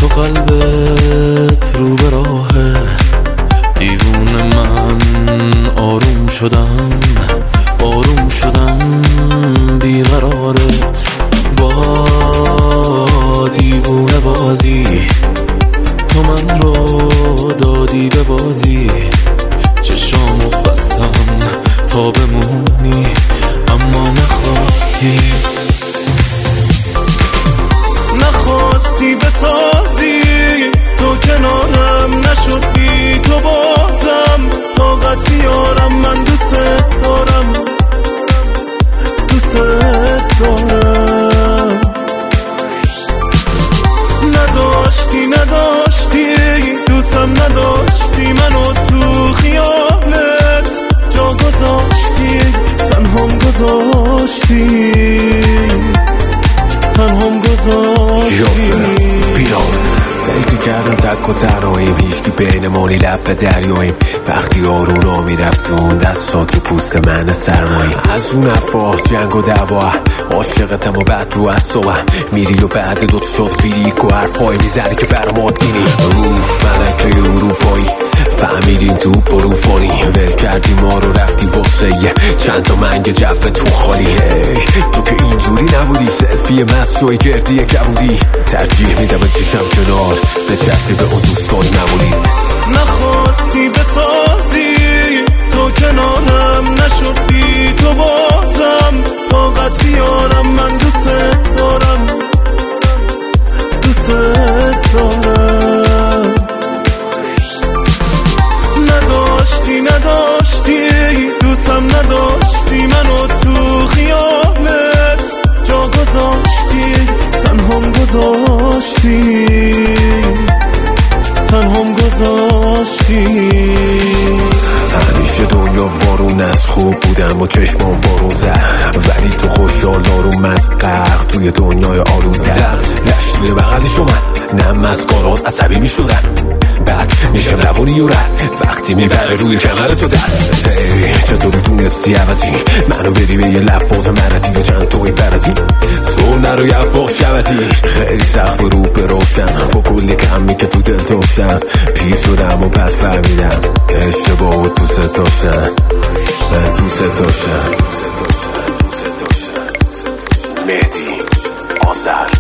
قلبت رو به راهه، دیوونه من آروم شدم بیقرارت با دیوونه بازی، تو من رو دادی به بازی، چشامو بستم تا بمونی اما نخواستی بسازی، تو کنارم نشد بی تو بازم، طاقت بیارم من دوست دارم نداشتی دوستم نداشتی، منو تو خیالت جا گذاشتی، تنهام گذاشتی فکر کردم تک و تنهاییم، هیچکی بینمونی لب به دریاییم، وقتی آروم را میرفتون دستات رو پوست من سرماییم، از اون افاق جنگ و دعوا عاشقتم و بعد رو اصابم میری و بعد دوت شد فیلیک و حرفای میزنی که برام عادینی، روف ملکه اروپایی فهمیدیم تو بروفانی، ول کردی ما رو رفتی واسه چند تا منگ جفت تو خالی، تو که اینجوری نبودی، سلفی مستوی گردی کبودی، ترجیح میدم بکشم کنار به چستی به اون دوستان نمونید. نخواستی بسازی، تو کنارم نشد بی تو بازم، طاقت بیارم من دوست دارم نداشتی دوستم نداشتی، منو تو خیالت جا گذاشتی، تنهام گذاشتی. همیشه دنیا وارون از خوب بودم با چشمام بارون زد، ولی تو خوشحال دارم از غرق توی دنیای آلوده، لشت توی بغل شما نه مسکارات عصبی می شدن، بعد میشم روانی و رد وقتی میبره روی کمرتو دست، چطوری تونستی عوضی منو بدی به یه لفاظ مرزی به چند توی برزی، سو نرو یه فاق شوزی، خیلی سخت رو به روشن با کلی کمی که تو دل داشتم، پیر شدم و پس فهمیدم اشتباه و دوست داشتم مهدی آذر.